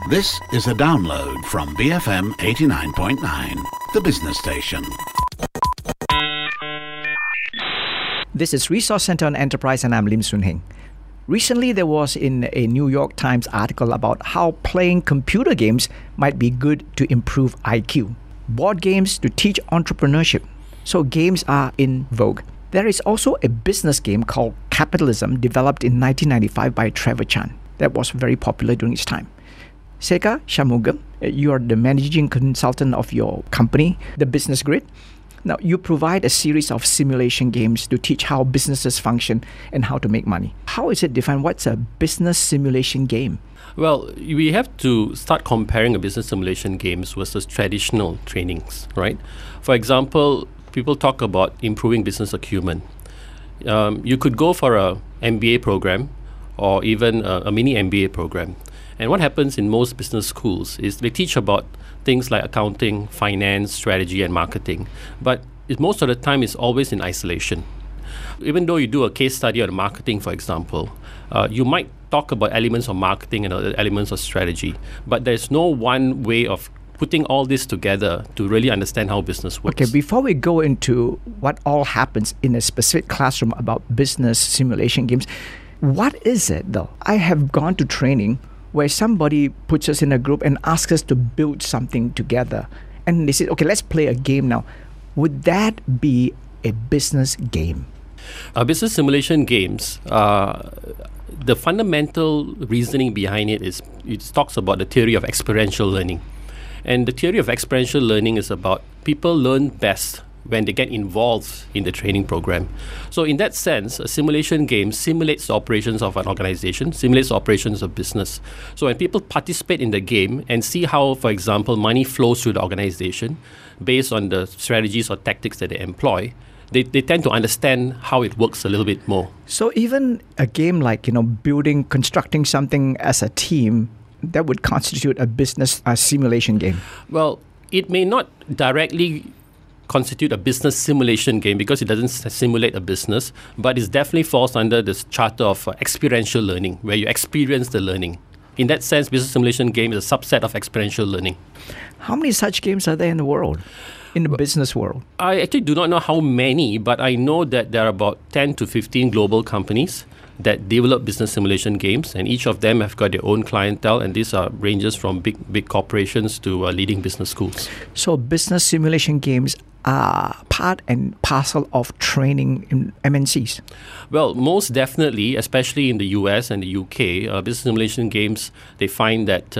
This is a download from BFM 89.9, the business station. This is Resource Center on Enterprise, and I'm Lim Soon Heng. Recently, there was in a New York Times article about how playing computer games might be good to improve IQ. Board games to teach entrepreneurship. So games are in vogue. There is also a business game called Capitalism, developed in 1995 by Trevor Chan. That was very popular during its time. Sekar Shanmugam, you are the managing consultant of your company, The Business Grid. Now, you provide a series of simulation games to teach how businesses function and how to make money. How is it defined? What's a business simulation game? Well, we have to start comparing a business simulation games versus traditional trainings, right? For example, people talk about improving business acumen. You could go for a MBA program or even a mini MBA program. And what happens in most business schools is they teach about things like accounting, finance, strategy, and marketing. But most of the time, it's always in isolation. Even though you do a case study on marketing, for example, you might talk about elements of marketing and other elements of strategy. But there's no one way of putting all this together to really understand how business works. Okay, before we go into what all happens in a specific classroom about business simulation games, what is it though? I have gone to training where somebody puts us in a group and asks us to build something together. And they say, okay, let's play a game now. Would that be a business game? Business simulation games, the fundamental reasoning behind it is it talks about the theory of experiential learning. And the theory of experiential learning is about people learn best when they get involved in the training program. So in that sense, a simulation game simulates the operations of an organization, simulates the operations of business. So when people participate in the game and see how, for example, money flows through the organization based on the strategies or tactics that they employ, they tend to understand how it works a little bit more. So even a game like, constructing something as a team, that would constitute a business simulation game? Well, it may not directly constitute a business simulation game because it doesn't simulate a business, but it definitely falls under this charter of experiential learning, where you experience the learning. In that sense, business simulation game is a subset of experiential learning. How many such games are there in the world, in the business world? I actually do not know how many, but I know that there are about 10 to 15 global companies that develop business simulation games, and each of them have got their own clientele, and these are ranges from big corporations to leading business schools. So business simulation games are part and parcel of training in MNCs? Well, most definitely, especially in the US and the UK, business simulation games, they find that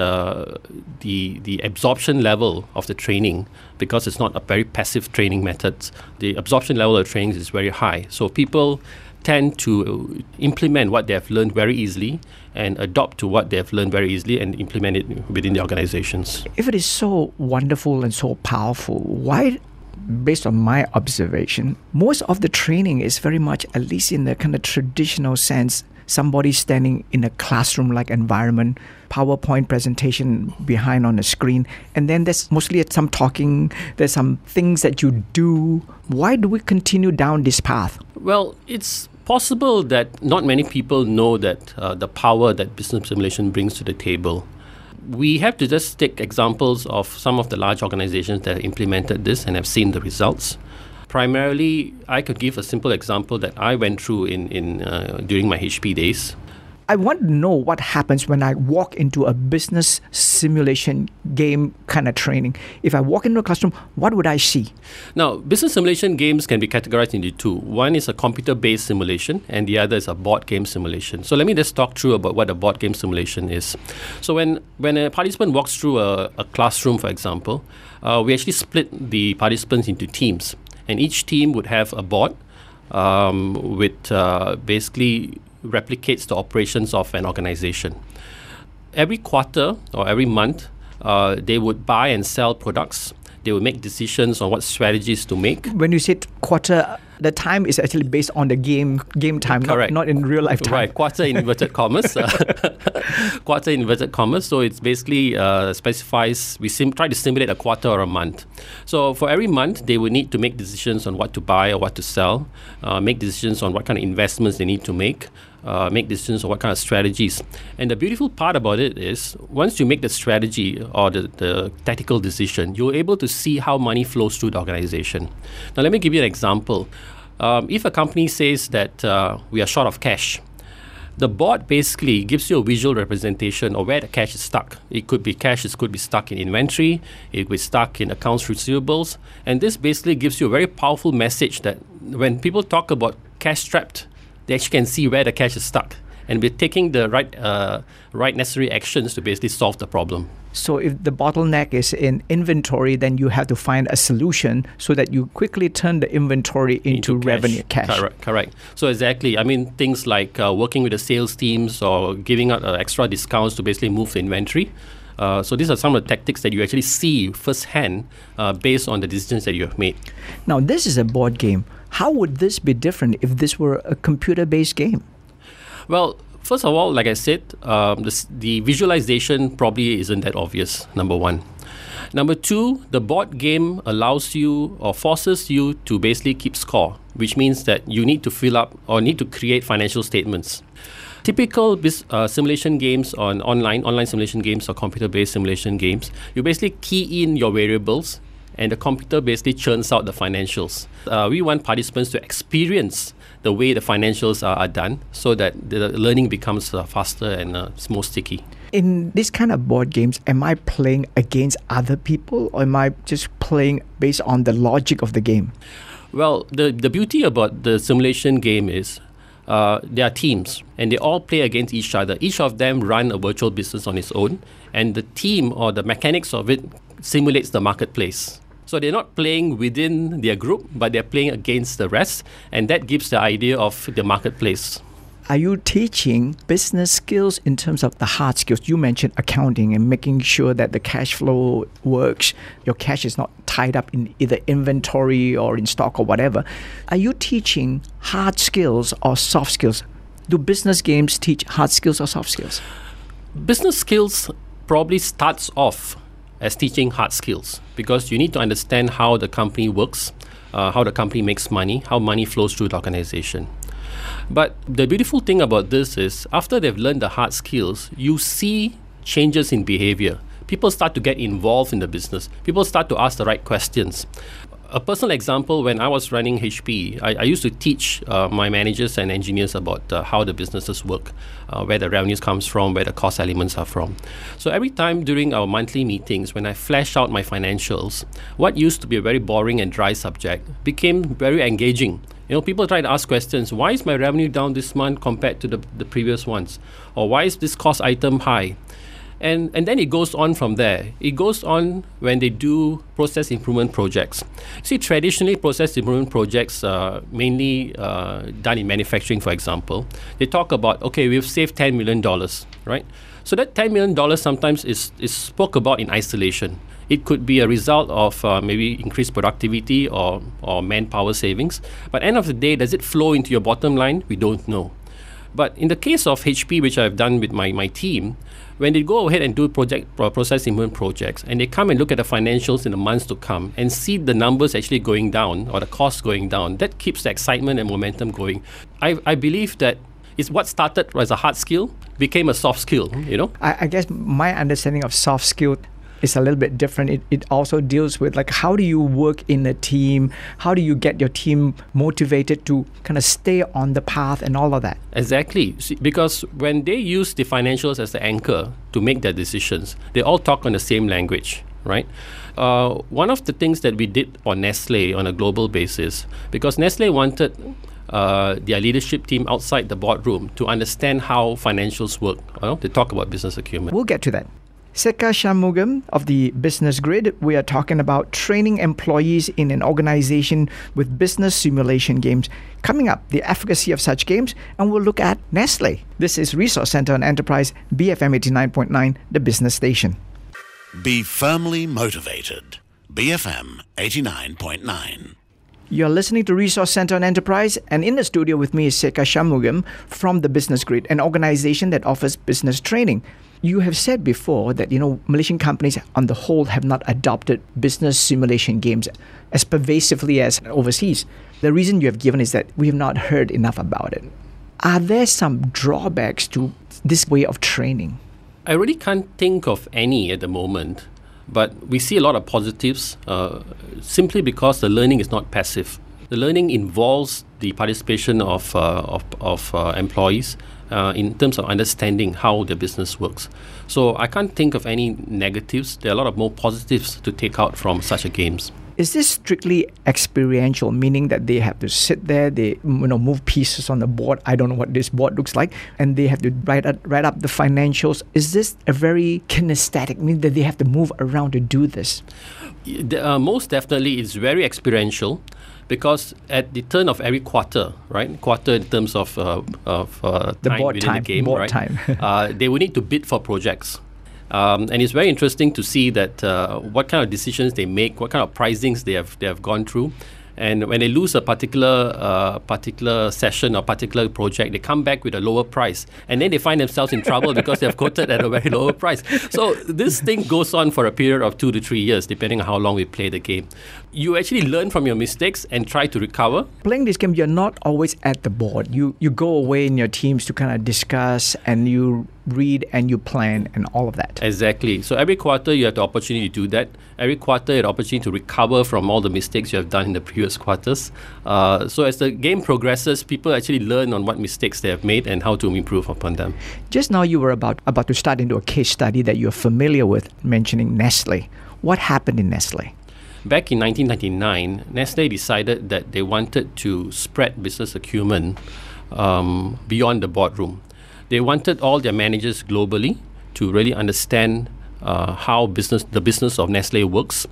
the absorption level of the training, because it's not a very passive training method, the absorption level of training is very high. So people tend to implement what they have learned very easily and adopt to what they have learned very easily and implement it within the organizations. If it is so wonderful and so powerful, why, based on my observation, most of the training is very much, at least in the kind of traditional sense, somebody standing in a classroom-like environment, PowerPoint presentation behind on the screen, and then there's mostly some talking, there's some things that you do. Why do we continue down this path? Well, it's possible that not many people know that the power that business simulation brings to the table. We have to just take examples of some of the large organizations that have implemented this and have seen the results. Primarily, I could give a simple example that I went through during my HP days. I want to know what happens when I walk into a business simulation game kind of training. If I walk into a classroom, what would I see? Now, business simulation games can be categorized into two. One is a computer-based simulation, and the other is a board game simulation. So let me just talk through about what a board game simulation is. So when a participant walks through a classroom, for example, we actually split the participants into teams. And each team would have a board with basically replicates the operations of an organization. Every quarter or every month, they would buy and sell products. They would make decisions on what strategies to make. When you said quarter, the time is actually based on the game time, not in real life time. Right, quarter in inverted commas. Quarter in inverted commas. So it's basically specifies, we try to simulate a quarter or a month. So for every month, they will need to make decisions on what to buy or what to sell, make decisions on what kind of investments they need to make, make decisions on what kind of strategies. And the beautiful part about it is once you make the strategy or the tactical decision, you're able to see how money flows through the organization. Now, let me give you an example. If a company says that we are short of cash, the board basically gives you a visual representation of where the cash is stuck. It could be cash, it could be stuck in inventory, it could be stuck in accounts receivables. And this basically gives you a very powerful message that when people talk about cash strapped, they actually can see where the cash is stuck. And we're taking the right necessary actions to basically solve the problem. So if the bottleneck is in inventory, then you have to find a solution so that you quickly turn the inventory into revenue, cash. Correct. So exactly. I mean, things like working with the sales teams or giving out extra discounts to basically move the inventory. So these are some of the tactics that you actually see firsthand based on the decisions that you have made. Now, this is a board game. How would this be different if this were a computer-based game? Well, first of all, like I said, the visualization probably isn't that obvious, number one. Number two, the board game allows you or forces you to basically keep score, which means that you need to fill up or need to create financial statements. Typical simulation games on online simulation games or computer-based simulation games, you basically key in your variables and the computer basically churns out the financials. We want participants to experience the way the financials are done so that the learning becomes faster and more sticky. In this kind of board games, am I playing against other people or am I just playing based on the logic of the game? Well, the beauty about the simulation game is there are teams and they all play against each other. Each of them run a virtual business on its own, and the team or the mechanics of it simulates the marketplace. So they're not playing within their group, but they're playing against the rest, and that gives the idea of the marketplace. Are you teaching business skills in terms of the hard skills? You mentioned accounting and making sure that the cash flow works. Your cash is not tied up in either inventory or in stock or whatever. Are you teaching hard skills or soft skills? Do business games teach hard skills or soft skills? Business skills probably starts off as teaching hard skills because you need to understand how the company works, how the company makes money, how money flows through the organization. But the beautiful thing about this is after they've learned the hard skills, you see changes in behavior. People start to get involved in the business. People start to ask the right questions. A personal example, when I was running HP, I used to teach my managers and engineers about how the businesses work, where the revenues comes from, where the cost elements are from. So every time during our monthly meetings, when I flash out my financials, what used to be a very boring and dry subject became very engaging. You know, people try to ask questions. Why is my revenue down this month compared to the previous ones? Or why is this cost item high? And then it goes on from there. It goes on when they do process improvement projects. See, traditionally, process improvement projects are mainly done in manufacturing, for example. They talk about, okay, we've saved $10 million, right? So that $10 million sometimes is spoke about in isolation. It could be a result of maybe increased productivity or manpower savings. But end of the day, does it flow into your bottom line? We don't know. But in the case of HP, which I've done with my team, when they go ahead and do process improvement projects and they come and look at the financials in the months to come and see the numbers actually going down or the costs going down, that keeps the excitement and momentum going. I believe that it's what started as a hard skill became a soft skill, you know? I guess my understanding of soft skill is a little bit different. It also deals with like how do you work in a team? How do you get your team motivated to kind of stay on the path and all of that? Exactly. See, because when they use the financials as the anchor to make their decisions, they all talk on the same language, right? One of the things that we did on Nestle on a global basis, because Nestle wanted their leadership team outside the boardroom to understand how financials work. They talk about business acumen. We'll get to that. Sekar Shanmugam of the Business Grid, we are talking about training employees in an organization with business simulation games. Coming up, the efficacy of such games, and we'll look at Nestle. This is Resource Center on Enterprise, BFM 89.9, the business station. Be firmly motivated. BFM 89.9. You're listening to Resource Center on Enterprise, and in the studio with me is Sekar Shanmugam from the Business Grid, an organization that offers business training. You have said before that, Malaysian companies on the whole have not adopted business simulation games as pervasively as overseas. The reason you have given is that we have not heard enough about it. Are there some drawbacks to this way of training? I really can't think of any at the moment, but we see a lot of positives simply because the learning is not passive. The learning involves the participation of employees in terms of understanding how the business works. So I can't think of any negatives. There are a lot of more positives to take out from such a games. Is this strictly experiential, meaning that they have to sit there, they move pieces on the board? I don't know what this board looks like, and they have to write up the financials. Is this a very kinesthetic, meaning that they have to move around to do this? Most definitely, it's very experiential. Because at the turn of every quarter, right? Quarter in terms of time within the game, right? They will need to bid for projects. And it's very interesting to see that what kind of decisions they make, what kind of pricings they have gone through. And when they lose a particular session or particular project, they come back with a lower price. And then they find themselves in trouble because they have quoted at a very lower price. So this thing goes on for a period of 2 to 3 years, depending on how long we play the game. You actually learn from your mistakes and try to recover. Playing this game, you're not always at the board. You go away in your teams to kind of discuss, and you read and you plan and all of that. Exactly. So every quarter you have the opportunity to do that. Every quarter you have the opportunity to recover from all the mistakes you have done in the previous quarters. So as the game progresses, people actually learn on what mistakes they have made and how to improve upon them. Just now you were about to start into a case study that you're familiar with, mentioning Nestle. What happened in Nestle? Back in 1999, Nestle decided that they wanted to spread business acumen beyond the boardroom. They wanted all their managers globally to really understand how the business of Nestle works.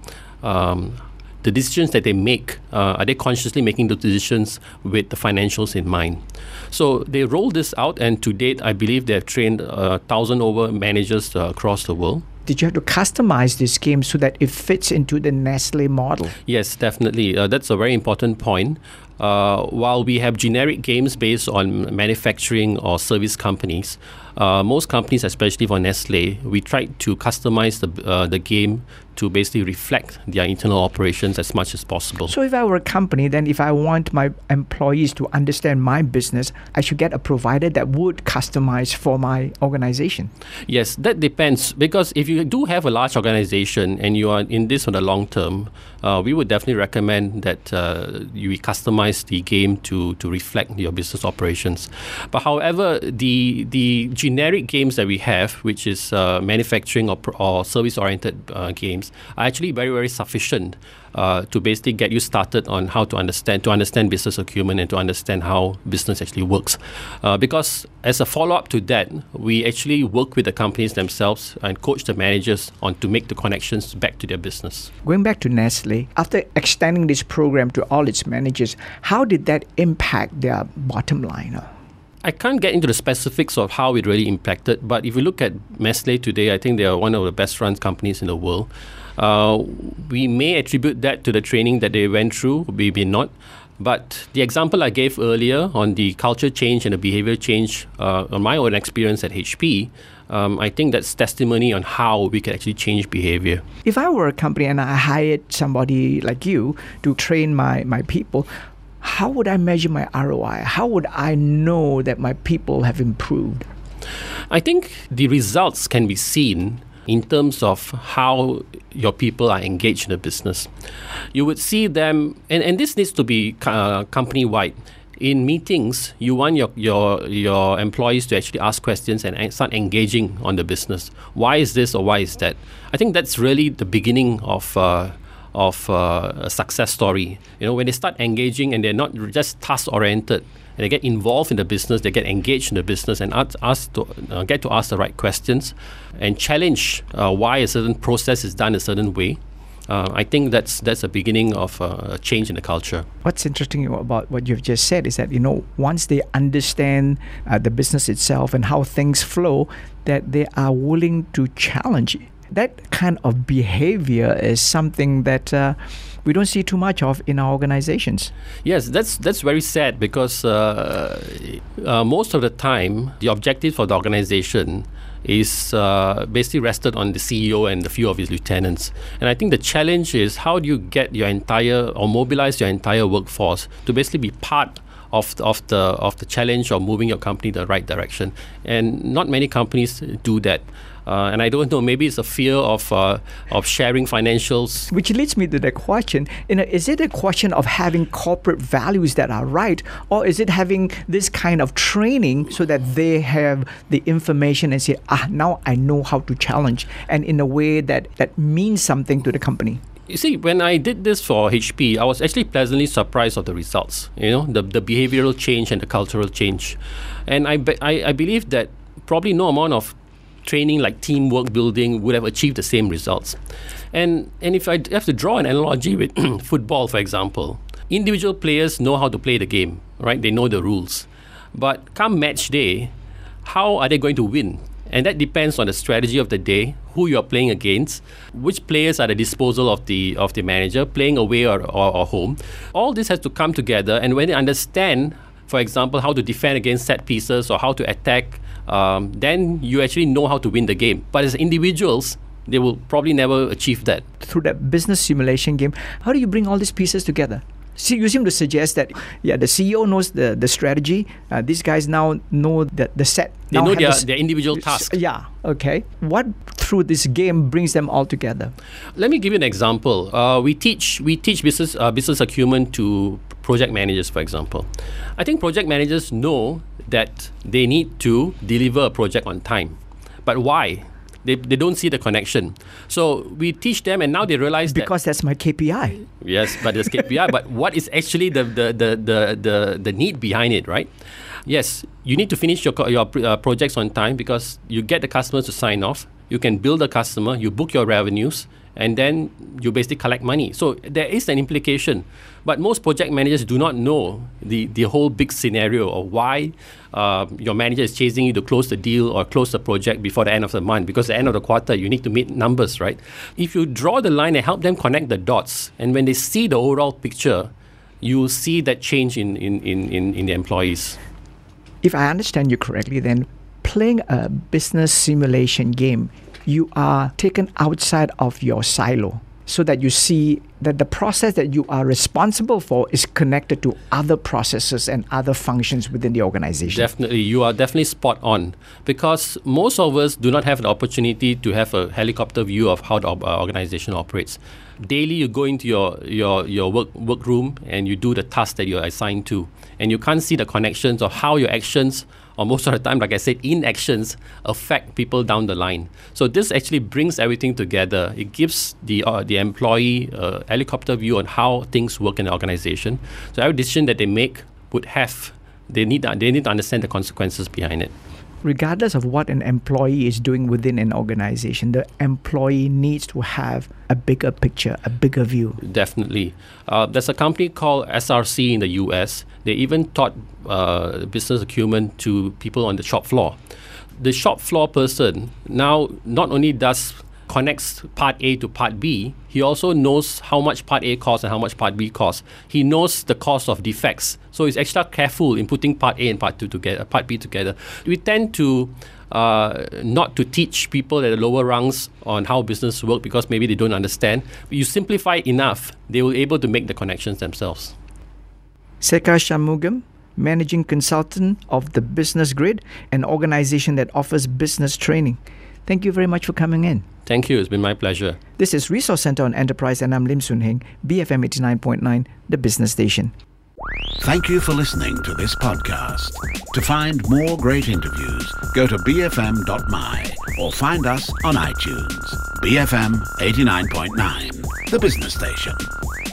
The decisions that they make, are they consciously making the decisions with the financials in mind? So they rolled this out, and to date, I believe they have trained 1,000 over managers across the world. Did you have to customize this game so that it fits into the Nestle model? Yes, definitely. That's a very important point. While we have generic games based on manufacturing or service companies, most companies, especially for Nestle, we tried to customize the game to basically reflect their internal operations as much as possible. So if I were a company, then if I want my employees to understand my business, I should get a provider that would customize for my organization. Yes, that depends. Because if you do have a large organization and you are in this for the long term, we would definitely recommend that you customize the game to reflect your business operations. But however, the generic games that we have, which is manufacturing or service-oriented games, are actually very, very sufficient to basically get you started on how to understand business acumen and to understand how business actually works. Because as a follow-up to that, we actually work with the companies themselves and coach the managers on to make the connections back to their business. Going back to Nestle, after extending this program to all its managers, how did that impact their bottom line? I can't get into the specifics of how it really impacted, but if you look at Nestle today, I think they are one of the best run companies in the world. We may attribute that to the training that they went through, maybe not. But the example I gave earlier on the culture change and the behavior change, on my own experience at HP, I think that's testimony on how we can actually change behavior. If I were a company and I hired somebody like you to train my people, how would I measure my ROI? How would I know that my people have improved? I think the results can be seen in terms of how your people are engaged in the business. You would see them, and this needs to be company-wide. In meetings, you want your employees to actually ask questions and start engaging on the business. Why is this or why is that? I think that's really the beginning of a success story. When they start engaging and they're not just task-oriented, and they get involved in the business, they get engaged in the business and get to ask the right questions and challenge why a certain process is done a certain way. I think that's a beginning of a change in the culture. What's interesting about what you've just said is that, once they understand the business itself and how things flow, that they are willing to challenge it. That kind of behavior is something that we don't see too much of in our organizations. Yes, that's very sad because most of the time, the objective for the organization is basically rested on the CEO and a few of his lieutenants. And I think the challenge is how do you get your entire or mobilize your entire workforce to basically be part of the challenge of moving your company in the right direction. And not many companies do that. And I don't know, maybe it's a fear of sharing financials. Which leads me to the question, is it a question of having corporate values that are right, or is it having this kind of training so that they have the information and say, now I know how to challenge, and in a way that means something to the company? You see, when I did this for HP, I was actually pleasantly surprised of the results, the behavioral change and the cultural change. And I believe that probably no amount of training like teamwork building would have achieved the same results. And if I have to draw an analogy with football, for example, individual players know how to play the game, right? They know the rules. But come match day, how are they going to win? And that depends on the strategy of the day, who you're playing against, which players are at the disposal of the manager, playing away or home. All this has to come together, and when they understand, for example, how to defend against set pieces or how to attack, then you actually know how to win the game. But as individuals, they will probably never achieve that. Through that business simulation game, how do you bring all these pieces together? See, you seem to suggest that, the CEO knows the strategy. These guys now know the set. They know their individual task. Yeah, okay. What through this game brings them all together? Let me give you an example. We teach business acumen to project managers, for example. I think project managers know that they need to deliver a project on time. But why? They don't see the connection. So we teach them, and now they realize because that's my KPI. Yes, but there's KPI. But what is actually the need behind it, right? Yes, you need to finish your projects on time because you get the customers to sign off. You can bill the customer, you book your revenues, and then you basically collect money. So there is an implication. But most project managers do not know the whole big scenario of why your manager is chasing you to close the deal or close the project before the end of the month. Because at the end of the quarter, you need to meet numbers, right? If you draw the line and help them connect the dots, and when they see the overall picture, you will see that change in the employees. If I understand you correctly, then playing a business simulation game, you are taken outside of your silo so that you see that the process that you are responsible for is connected to other processes and other functions within the organization. Definitely. You are definitely spot on, because most of us do not have the opportunity to have a helicopter view of how the organization operates. Daily, you go into your work room and you do the task that you're assigned to, and you can't see the connections of how your actions, or most of the time, like I said, inactions affect people down the line. So this actually brings everything together. It gives the employee a helicopter view on how things work in the organization. So every decision that they make they need to understand the consequences behind it. Regardless of what an employee is doing within an organization, the employee needs to have a bigger picture, a bigger view. Definitely. There's a company called SRC in the US. They even taught business acumen to people on the shop floor. The shop floor person now not only connects part A to part B, he also knows how much part A costs and how much part B costs. He knows the cost of defects. So he's extra careful in putting part A and part B together. We tend to not to teach people at the lower rungs on how business work because maybe they don't understand. You simplify it enough, they will be able to make the connections themselves. Sekar Shanmugam, Managing Consultant of the Business Grid, an organization that offers business training. Thank you very much for coming in. Thank you. It's been my pleasure. This is Resource Center on Enterprise, and I'm Lim Soon Heng, BFM 89.9, the business station. Thank you for listening to this podcast. To find more great interviews, go to bfm.my or find us on iTunes. BFM 89.9, the business station.